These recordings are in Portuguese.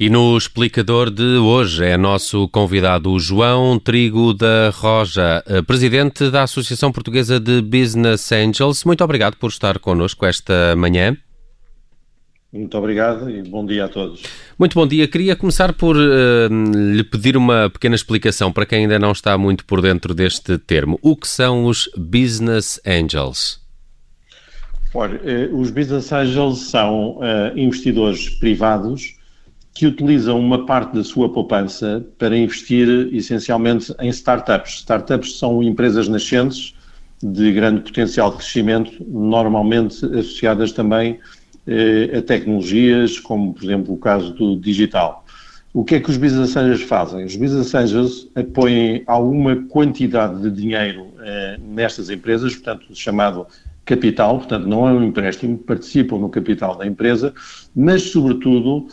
E no explicador de hoje é nosso convidado o João Trigo da Roja, presidente da Associação Portuguesa de Business Angels. Muito obrigado por estar connosco esta manhã. Muito obrigado e bom dia a todos. Muito bom dia. Queria começar por lhe pedir uma pequena explicação para quem ainda não está muito por dentro deste termo. O que são os Business Angels? Olha, os Business Angels são investidores privados que utilizam uma parte da sua poupança para investir essencialmente em startups. Startups são empresas nascentes de grande potencial de crescimento, normalmente associadas também a tecnologias, como por exemplo o caso do digital. O que é que os Business Angels fazem? Os Business Angels apoiam alguma quantidade de dinheiro nestas empresas, portanto chamado capital, portanto não é um empréstimo, participam no capital da empresa, mas sobretudo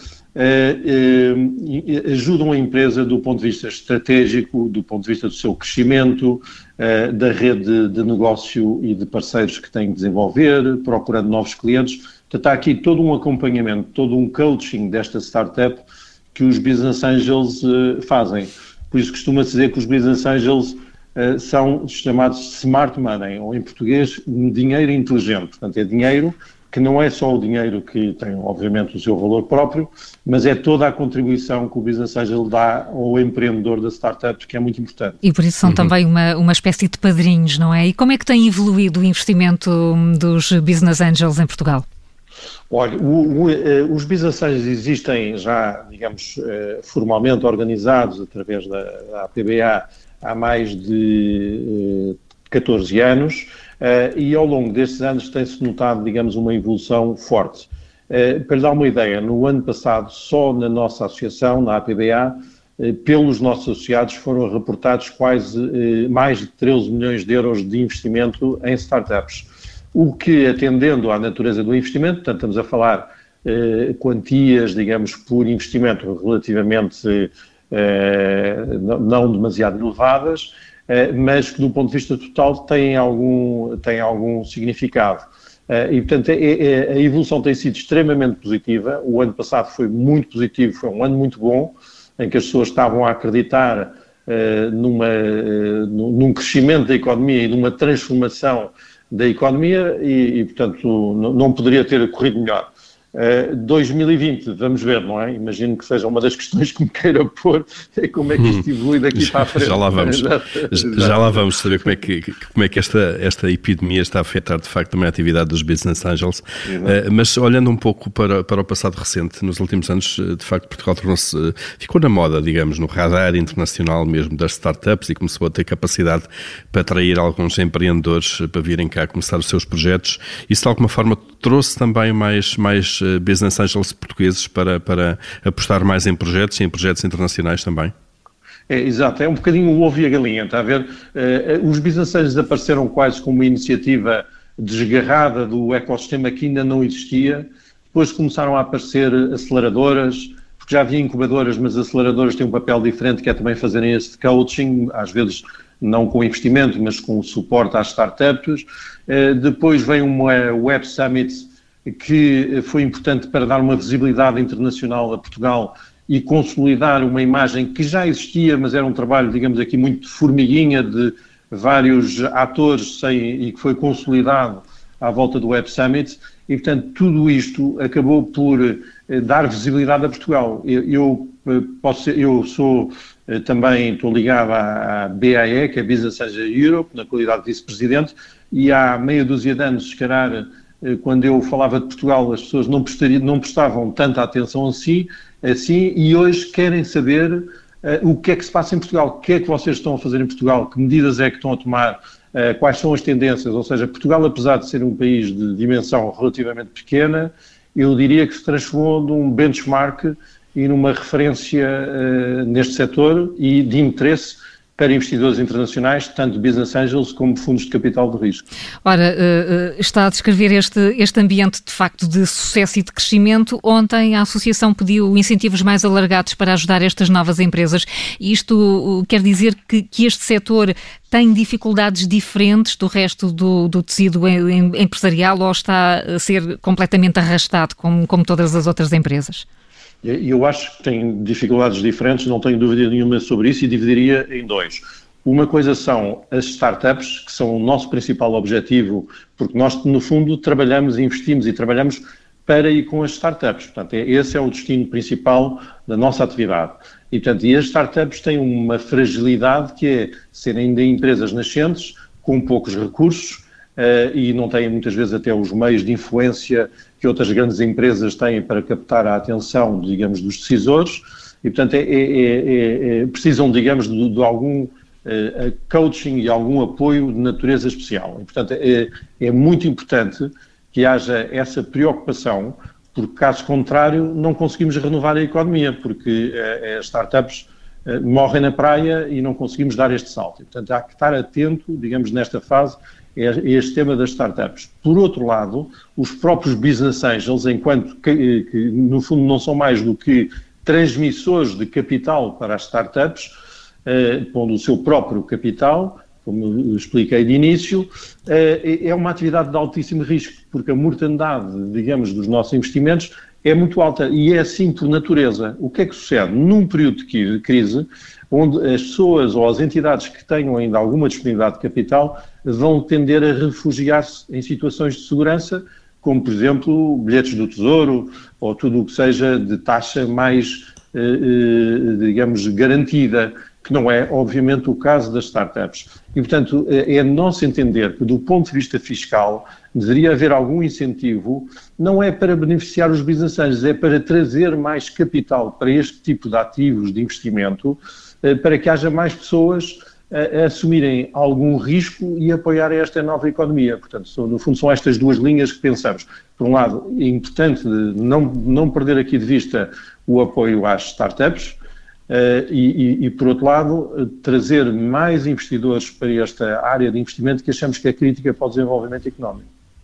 ajudam a empresa do ponto de vista estratégico, do ponto de vista do seu crescimento, da rede de negócio e de parceiros que têm que desenvolver, procurando novos clientes. Portanto, há aqui todo um acompanhamento, todo um coaching desta startup que os Business Angels fazem. Por isso costuma-se dizer que os Business Angels são chamados smart money, ou em português, dinheiro inteligente. Portanto, é dinheiro que não é só o dinheiro que tem, obviamente, o seu valor próprio, mas é toda a contribuição que o Business Angel dá ao empreendedor da startup, que é muito importante. E por isso são também uma espécie de padrinhos, não é? E como é que tem evoluído o investimento dos Business Angels em Portugal? Olha, os Business Angels existem já, digamos, formalmente organizados através da APBA há mais de 14 anos, e ao longo destes anos tem-se notado, digamos, uma evolução forte. Para lhe dar uma ideia, no ano passado, só na nossa associação, na APBA, pelos nossos associados foram reportados quase mais de 13 milhões de euros de investimento em startups. O que, atendendo à natureza do investimento, portanto, estamos a falar quantias, digamos, por investimento relativamente não demasiado elevadas, mas que do ponto de vista total têm algum significado. E, portanto, a evolução tem sido extremamente positiva. O ano passado foi muito positivo, foi um ano muito bom, em que as pessoas estavam a acreditar num crescimento da economia e numa transformação da economia e portanto, não poderia ter corrido melhor. 2020, vamos ver, não é? Imagino que seja uma das questões que me queira pôr, é como é que isto evolui daqui para a frente. Já lá vamos saber como é que esta epidemia está a afetar de facto também a atividade dos Business Angels. Mas olhando um pouco para o passado recente, nos últimos anos, de facto, Portugal ficou na moda, digamos, no radar internacional mesmo das startups e começou a ter capacidade para atrair alguns empreendedores para virem cá começar os seus projetos. Isso de alguma forma trouxe também mais Business Angels portugueses para apostar mais em projetos e em projetos internacionais também? Exato, é um bocadinho o ovo e a galinha, está a ver? Os Business Angels apareceram quase como uma iniciativa desgarrada do ecossistema que ainda não existia, depois começaram a aparecer aceleradoras, porque já havia incubadoras, mas aceleradoras têm um papel diferente, que é também fazerem esse coaching, às vezes não com investimento, mas com suporte às startups. Depois vem uma Web Summit, que foi importante para dar uma visibilidade internacional a Portugal e consolidar uma imagem que já existia, mas era um trabalho, digamos aqui, muito de formiguinha de vários atores e que foi consolidado à volta do Web Summit e, portanto, tudo isto acabou por dar visibilidade a Portugal. Eu também estou ligado à BAE, que é Business Angel Europe, na qualidade de vice-presidente, e há meia dúzia de anos, se calhar, quando eu falava de Portugal, as pessoas não prestavam tanta atenção assim, e hoje querem saber o que é que se passa em Portugal, o que é que vocês estão a fazer em Portugal, que medidas é que estão a tomar, quais são as tendências. Ou seja, Portugal, apesar de ser um país de dimensão relativamente pequena, eu diria que se transformou num benchmark e numa referência neste setor e de interesse para investidores internacionais, tanto Business Angels como fundos de capital de risco. Ora, está a descrever este ambiente de facto de sucesso e de crescimento. Ontem a Associação pediu incentivos mais alargados para ajudar estas novas empresas. Isto quer dizer que este setor tem dificuldades diferentes do resto do tecido empresarial ou está a ser completamente arrastado como todas as outras empresas? E eu acho que tem dificuldades diferentes, não tenho dúvida nenhuma sobre isso, e dividiria em dois. Uma coisa são as startups, que são o nosso principal objetivo, porque nós, no fundo, trabalhamos, investimos e trabalhamos para e com as startups. Portanto, esse é o destino principal da nossa atividade. E, portanto, as startups têm uma fragilidade que é serem ainda empresas nascentes, com poucos recursos, e não têm muitas vezes até os meios de influência que outras grandes empresas têm para captar a atenção, digamos, dos decisores, e, portanto, precisam, digamos, de algum coaching e algum apoio de natureza especial. E, portanto, é muito importante que haja essa preocupação, porque, caso contrário, não conseguimos renovar a economia, porque as startups morrem na praia e não conseguimos dar este salto. E, portanto, há que estar atento, digamos, nesta fase, a este tema das startups. Por outro lado, os próprios business angels, enquanto que no fundo não são mais do que transmissores de capital para as startups, pondo o seu próprio capital, como eu expliquei de início, é uma atividade de altíssimo risco, porque a mortandade, digamos, dos nossos investimentos é muito alta e é assim por natureza. O que é que sucede? Num período de crise, onde as pessoas ou as entidades que tenham ainda alguma disponibilidade de capital vão tender a refugiar-se em situações de segurança, como, por exemplo, bilhetes do Tesouro ou tudo o que seja de taxa mais, digamos, garantida, que não é, obviamente, o caso das startups. E, portanto, é nosso entender que, do ponto de vista fiscal, deveria haver algum incentivo, não é para beneficiar os business angels, é para trazer mais capital para este tipo de ativos de investimento, para que haja mais pessoas a assumirem algum risco e apoiarem esta nova economia. Portanto, no fundo, são estas duas linhas que pensamos. Por um lado, é importante não perder aqui de vista o apoio às startups, e, por outro lado, trazer mais investidores para esta área de investimento que achamos que é crítica para o desenvolvimento económico.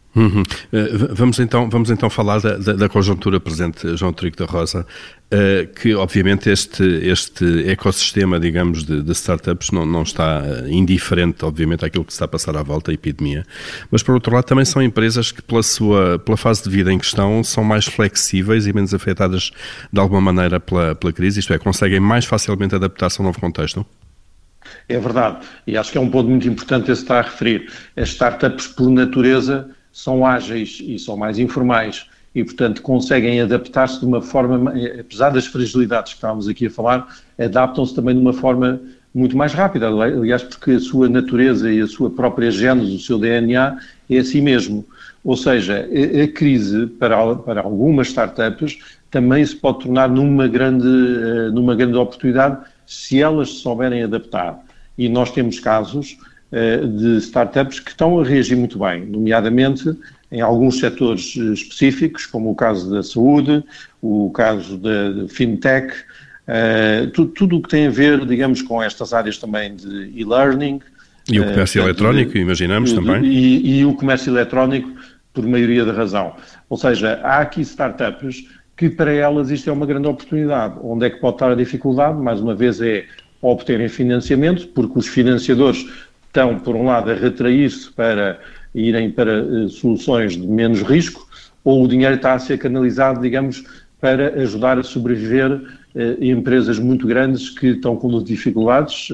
Vamos então falar da conjuntura presente, João Trigo da Rosa, que obviamente este ecossistema, digamos, de startups não está indiferente, obviamente, àquilo que se está a passar à volta, a epidemia, mas por outro lado também são empresas que pela fase de vida em questão são mais flexíveis e menos afetadas de alguma maneira pela crise, isto é, conseguem mais facilmente adaptar-se ao novo contexto? É verdade, e acho que é um ponto muito importante esse que está a referir. As startups, por natureza, são ágeis e são mais informais e, portanto, conseguem adaptar-se de uma forma, apesar das fragilidades que estávamos aqui a falar, adaptam-se também de uma forma muito mais rápida, aliás, porque a sua natureza e a sua própria gênese, o seu DNA, é assim mesmo. Ou seja, a crise, para algumas startups, também se pode tornar numa grande oportunidade se elas se souberem adaptar. E nós temos casos de startups que estão a reagir muito bem, nomeadamente em alguns setores específicos, como o caso da saúde, o caso da fintech, tudo o que tem a ver, digamos, com estas áreas também de e-learning. E o comércio eletrónico, imaginamos também. E o comércio eletrónico, por maioria da razão. Ou seja, há aqui startups que para elas isto é uma grande oportunidade. Onde é que pode estar a dificuldade? Mais uma vez é obterem financiamento, porque os financiadores estão, por um lado, a retrair-se para irem para soluções de menos risco, ou o dinheiro está a ser canalizado, digamos, para ajudar a sobreviver empresas muito grandes que estão com dificuldades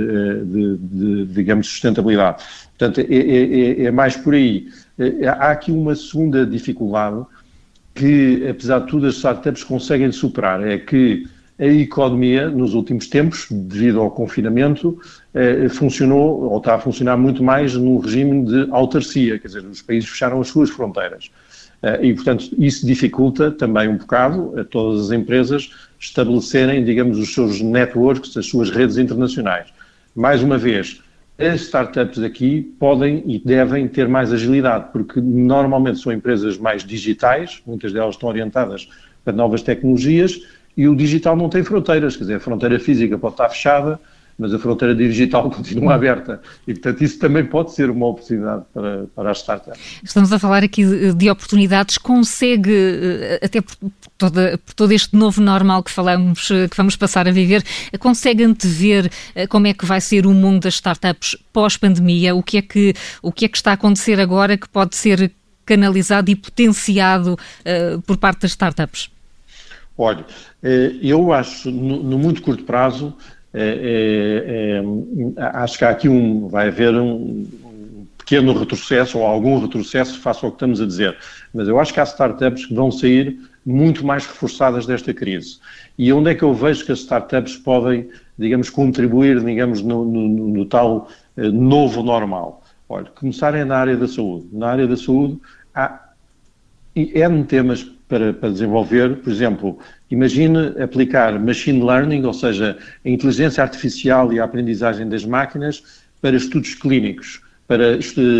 de digamos, sustentabilidade. Portanto, é mais por aí. Há aqui uma segunda dificuldade que, apesar de tudo, as startups conseguem superar, é que a economia, nos últimos tempos, devido ao confinamento, funcionou, ou está a funcionar muito mais num regime de autarcia, quer dizer, os países fecharam as suas fronteiras. E, portanto, isso dificulta também um bocado a todas as empresas estabelecerem, digamos, os seus networks, as suas redes internacionais. Mais uma vez, as startups aqui podem e devem ter mais agilidade, porque normalmente são empresas mais digitais, muitas delas estão orientadas para novas tecnologias, e o digital não tem fronteiras, quer dizer, a fronteira física pode estar fechada, mas a fronteira digital continua aberta. E, portanto, isso também pode ser uma oportunidade para as startups. Estamos a falar aqui de oportunidades. Consegue, até por todo este novo normal que vamos passar a viver, consegue antever como é que vai ser o mundo das startups pós-pandemia? O que é que está a acontecer agora que pode ser canalizado e potenciado por parte das startups? Olha, eu acho, no muito curto prazo, acho que há aqui vai haver um pequeno retrocesso ou algum retrocesso face ao que estamos a dizer. Mas eu acho que há startups que vão sair muito mais reforçadas desta crise. E onde é que eu vejo que as startups podem, digamos, contribuir, digamos, no tal novo normal? Olha, começarem na área da saúde. Na área da saúde há N temas para desenvolver. Por exemplo, imagine aplicar machine learning, ou seja, a inteligência artificial e a aprendizagem das máquinas para estudos clínicos, para,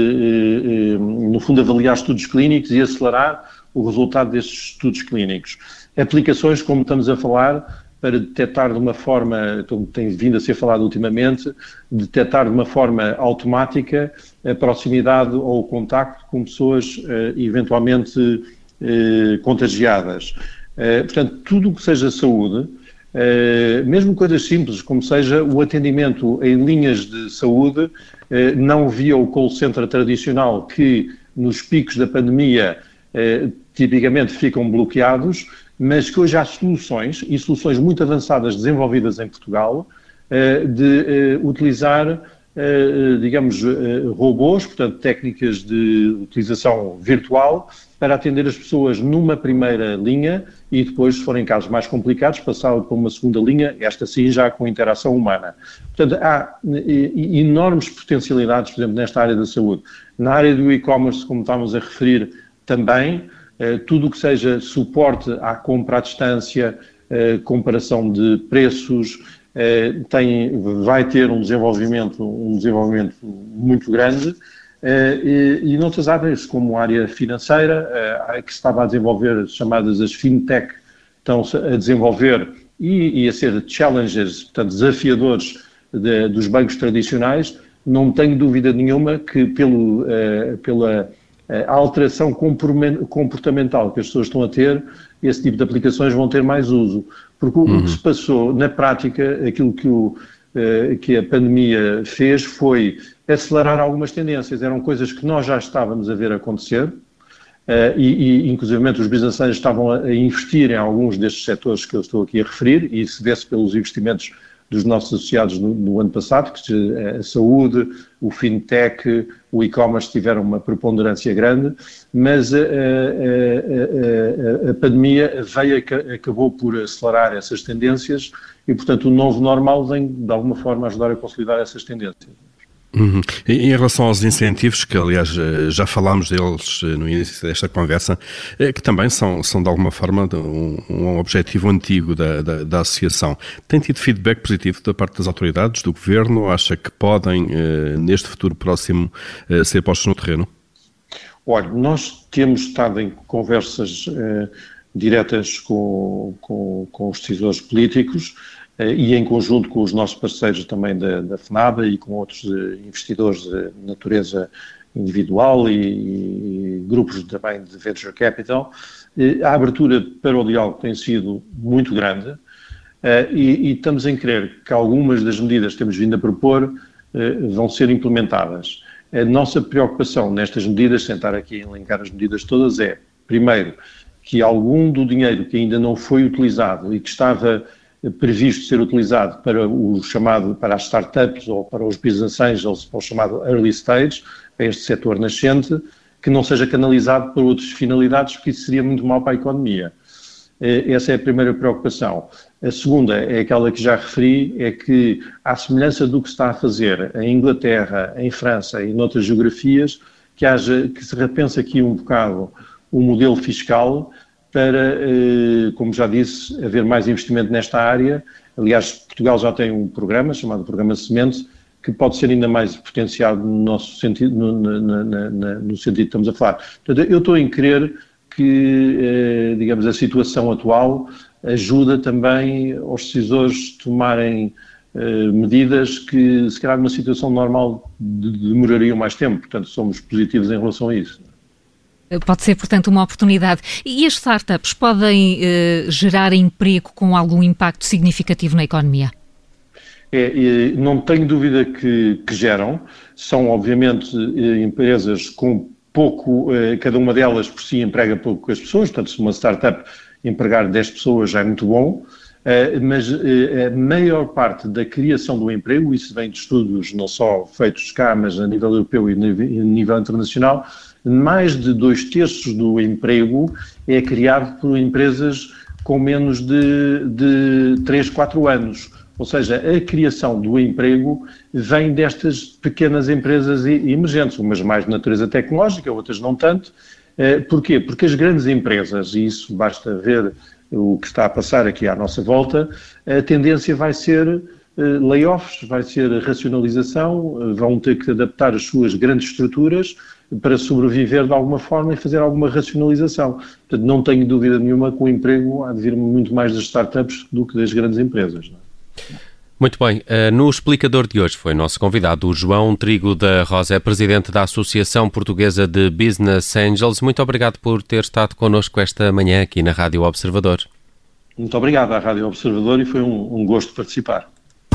no fundo, avaliar estudos clínicos e acelerar o resultado desses estudos clínicos. Aplicações, como estamos a falar, para detectar de uma forma, tem vindo a ser falado ultimamente, detectar de uma forma automática a proximidade ou o contacto com pessoas eventualmente contagiadas. Portanto, tudo o que seja saúde, mesmo coisas simples, como seja o atendimento em linhas de saúde, não via o call center tradicional que nos picos da pandemia tipicamente ficam bloqueados, mas que hoje há soluções, e soluções muito avançadas desenvolvidas em Portugal, de utilizar, digamos, robôs, portanto, técnicas de utilização virtual, para atender as pessoas numa primeira linha e depois, se forem casos mais complicados, passá-lo para uma segunda linha, esta sim já com interação humana. Portanto, há enormes potencialidades, por exemplo, nesta área da saúde. Na área do e-commerce, como estávamos a referir, também, tudo o que seja suporte à compra à distância, comparação de preços, vai ter um desenvolvimento muito grande, e noutras áreas, como a área financeira, que se estava a desenvolver, chamadas as fintech, estão a desenvolver e a ser challenges, portanto desafiadores dos bancos tradicionais. Não tenho dúvida nenhuma que pela alteração comportamental que as pessoas estão a ter, esse tipo de aplicações vão ter mais uso. Porque o que se passou, na prática, aquilo que a pandemia fez foi acelerar algumas tendências. Eram coisas que nós já estávamos a ver acontecer, e inclusivamente os business angels estavam a investir em alguns destes setores que eu estou aqui a referir, e se vê-se pelos investimentos dos nossos associados no ano passado, que a saúde, o fintech, o e-commerce tiveram uma preponderância grande, mas a pandemia acabou por acelerar essas tendências e, portanto, o novo normal vem, de alguma forma, ajudar a consolidar essas tendências. Uhum. Em relação aos incentivos, que aliás já falámos deles no início desta conversa, que também são de alguma forma um objetivo antigo da associação. Tem tido feedback positivo da parte das autoridades, do governo? Acha que podem, neste futuro próximo, ser postos no terreno? Olha, nós temos estado em conversas diretas com os decisores políticos, e em conjunto com os nossos parceiros também da FNABA e com outros investidores de natureza individual e grupos também de venture capital. A abertura para o diálogo tem sido muito grande, e estamos em crer que algumas das medidas que temos vindo a propor vão ser implementadas. A nossa preocupação nestas medidas, sem estar aqui a elencar as medidas todas, é, primeiro, que algum do dinheiro que ainda não foi utilizado e que estava previsto ser utilizado para as startups ou para os business angels, para o chamado early stage, para este setor nascente, que não seja canalizado para outras finalidades, porque isso seria muito mau para a economia. Essa é a primeira preocupação. A segunda é aquela que já referi, é que, à semelhança do que se está a fazer em Inglaterra, em França e noutras geografias, que se repense aqui um bocado o modelo fiscal, para, como já disse, haver mais investimento nesta área. Aliás, Portugal já tem um programa chamado Programa Semente, que pode ser ainda mais potenciado no nosso sentido, no sentido que estamos a falar. Portanto, eu estou em crer que, digamos, a situação atual ajuda também aos decisores tomarem medidas que, se calhar, numa situação normal demorariam mais tempo. Portanto, somos positivos em relação a isso. Pode ser, portanto, uma oportunidade. E as startups podem gerar emprego com algum impacto significativo na economia? Não tenho dúvida que geram. São, obviamente, empresas com pouco, cada uma delas por si emprega poucas pessoas. Portanto, se uma startup empregar 10 pessoas já é muito bom, mas a maior parte da criação do emprego, isso vem de estudos não só feitos cá, mas a nível europeu e a nível internacional, mais de 2/3 do emprego é criado por empresas com menos de 3, 4 anos. Ou seja, a criação do emprego vem destas pequenas empresas emergentes, umas mais de natureza tecnológica, outras não tanto. Porquê? Porque as grandes empresas, e isso basta ver o que está a passar aqui à nossa volta, a tendência vai ser layoffs, vai ser racionalização, vão ter que adaptar as suas grandes estruturas para sobreviver de alguma forma e fazer alguma racionalização. Portanto, não tenho dúvida nenhuma que o emprego há de vir muito mais das startups do que das grandes empresas. Não é? Muito bem, no explicador de hoje foi nosso convidado o João Trigo da Rosa, é presidente da Associação Portuguesa de Business Angels. Muito obrigado por ter estado connosco esta manhã aqui na Rádio Observador. Muito obrigado à Rádio Observador e foi um gosto participar.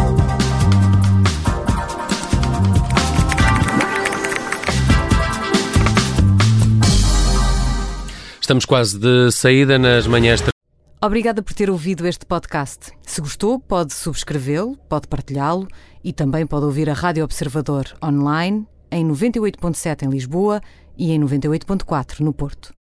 Estamos quase de saída nas manhãs. Obrigada por ter ouvido este podcast. Se gostou, pode subscrevê-lo, pode partilhá-lo e também pode ouvir a Rádio Observador online em 98.7 em Lisboa e em 98.4 no Porto.